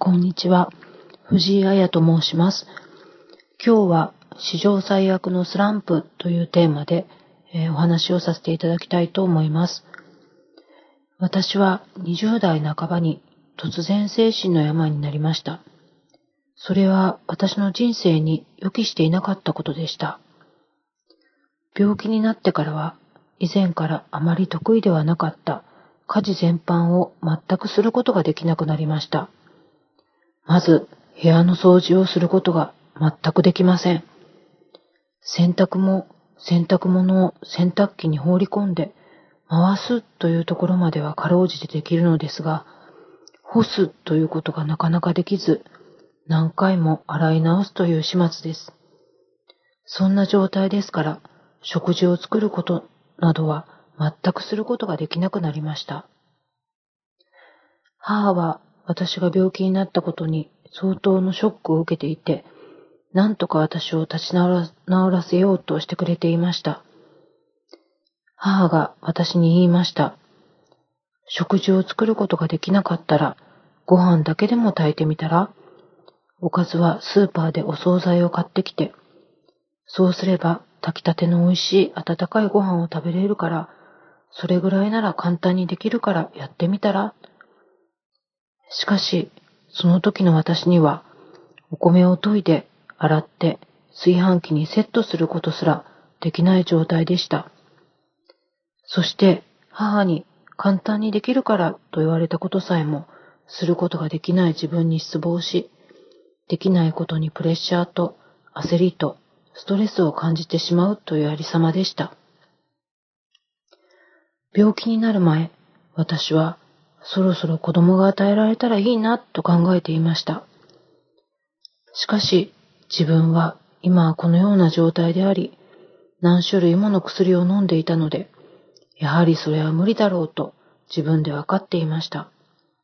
こんにちは。藤井彩と申します。今日は史上最悪のスランプというテーマで、お話をさせていただきたいと思います。私は20代半ばに突然精神の病になりました。それは私の人生に予期していなかったことでした。病気になってからは以前からあまり得意ではなかった家事全般を全くすることができなくなりました。まず部屋の掃除をすることが全くできません。洗濯物を洗濯機に放り込んで回すというところまではかろうじてできるのですが、干すということがなかなかできず、何回も洗い直すという始末です。そんな状態ですから、食事を作ることなどは全くすることができなくなりました。母は私が病気になったことに相当のショックを受けていて、なんとか私を立ち直らせようとしてくれていました。母が私に言いました。食事を作ることができなかったら、ご飯だけでも炊いてみたら？おかずはスーパーでお惣菜を買ってきて、そうすれば炊きたての美味しい温かいご飯を食べれるから、それぐらいなら簡単にできるからやってみたら？しかし、その時の私には、お米を研いで、洗って、炊飯器にセットすることすらできない状態でした。そして、母に簡単にできるからと言われたことさえも、することができない自分に失望し、できないことにプレッシャーと焦りとストレスを感じてしまうというありさまでした。病気になる前、私はそろそろ子供が与えられたらいいなと考えていました。しかし、自分は今はこのような状態であり、何種類もの薬を飲んでいたので、やはりそれは無理だろうと自分で分かっていました。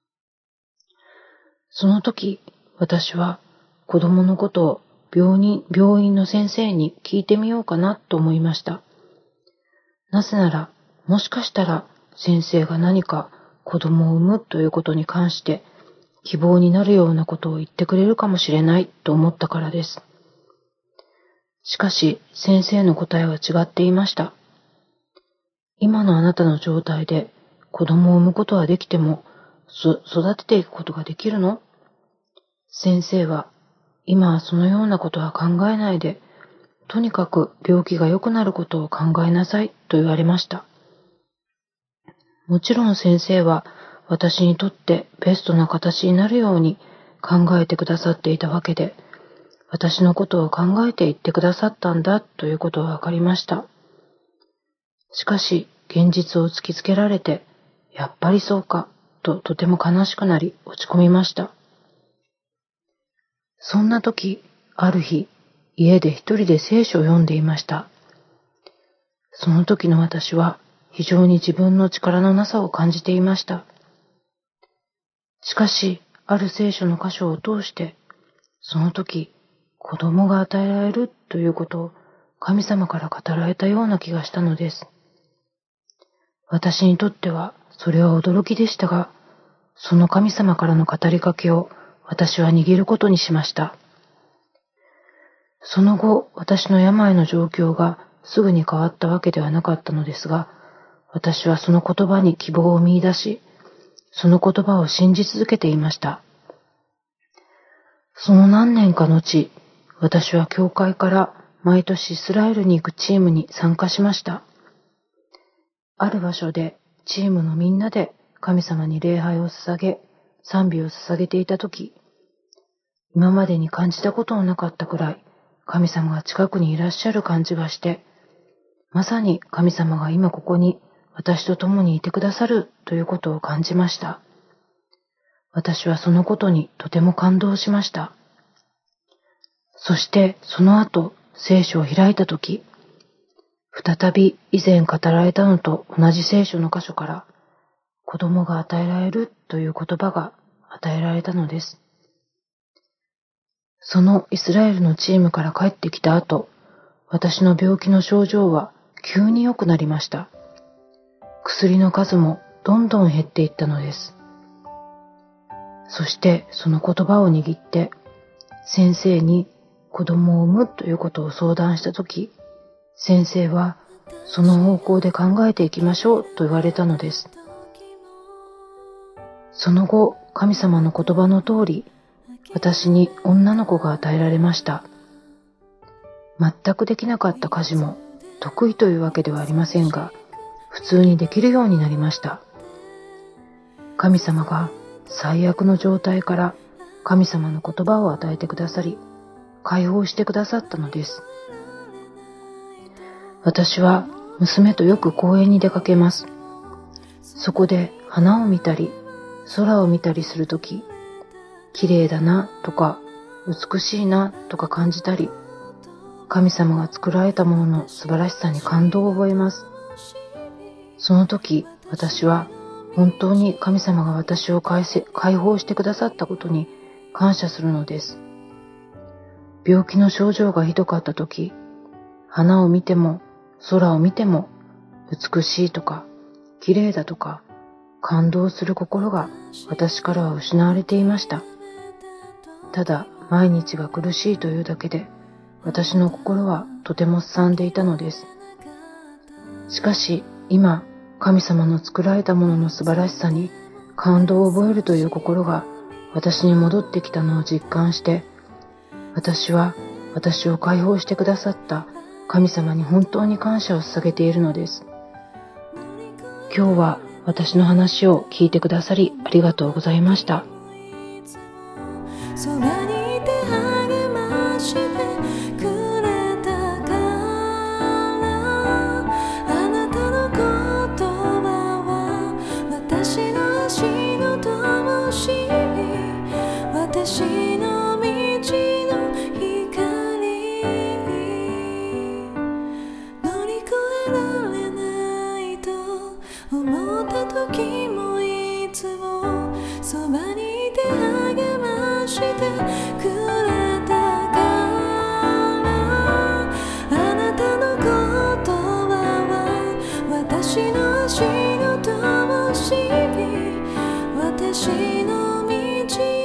その時、私は子供のことを病院の先生に聞いてみようかなと思いました。なぜなら、もしかしたら先生が何か子供を産むということに関して希望になるようなことを言ってくれるかもしれないと思ったからです。しかし先生の答えは違っていました。今のあなたの状態で子供を産むことはできても育てていくことができるの？先生は今はそのようなことは考えないで、とにかく病気が良くなることを考えなさいと言われました。もちろん先生は私にとってベストな形になるように考えてくださっていたわけで、私のことを考えて言ってくださったんだということはわかりました。しかし現実を突きつけられて、やっぱりそうかととても悲しくなり落ち込みました。そんな時、ある日、家で一人で聖書を読んでいました。その時の私は非常に自分の力のなさを感じていました。しかし、ある聖書の箇所を通して、その時、子供が与えられるということを神様から語られたような気がしたのです。私にとってはそれは驚きでしたが、その神様からの語りかけを私は握ることにしました。その後、私の病の状況がすぐに変わったわけではなかったのですが、私はその言葉に希望を見出し、その言葉を信じ続けていました。その何年か後、私は教会から毎年イスラエルに行くチームに参加しました。ある場所でチームのみんなで神様に礼拝を捧げ、賛美を捧げていたとき、今までに感じたことのなかったくらい神様が近くにいらっしゃる感じがして、まさに神様が今ここに私と共にいてくださるということを感じました。私はそのことにとても感動しました。そしてその後、聖書を開いたとき、再び以前語られたのと同じ聖書の箇所から、子供が与えられるという言葉が与えられたのです。そのイスラエルのチームから帰ってきた後、私の病気の症状は急に良くなりました。薬の数もどんどん減っていったのです。 そしてその言葉を握って先生に子供を産むということを相談したとき、先生はその方向で考えていきましょうと言われたのです。その後、神様の言葉の通り、私に女の子が与えられました。全くできなかった家事も得意というわけではありませんが、普通にできるようになりました。神様が最悪の状態から神様の言葉を与えてくださり、解放してくださったのです。私は娘とよく公園に出かけます。そこで花を見たり、空を見たりするとき、綺麗だなとか、美しいなとか感じたり、神様が作られたものの素晴らしさに感動を覚えます。その時、私は本当に神様が私を解放してくださったことに感謝するのです。病気の症状がひどかった時、花を見ても空を見ても美しいとか綺麗だとか感動する心が私からは失われていました。ただ毎日が苦しいというだけで私の心はとてもすさんでいたのです。しかし今、神様の作られたものの素晴らしさに感動を覚えるという心が私に戻ってきたのを実感して、私は私を解放してくださった神様に本当に感謝を捧げているのです。今日は私の話を聞いてくださりありがとうございました。そばにいて励ましてくれたから、あなたの言葉は私の足の灯し、私の道の光、乗り越えられないと思った時もいつもそばにいて励ましてくれたから、あなたの言葉は私の足の灯し、私の道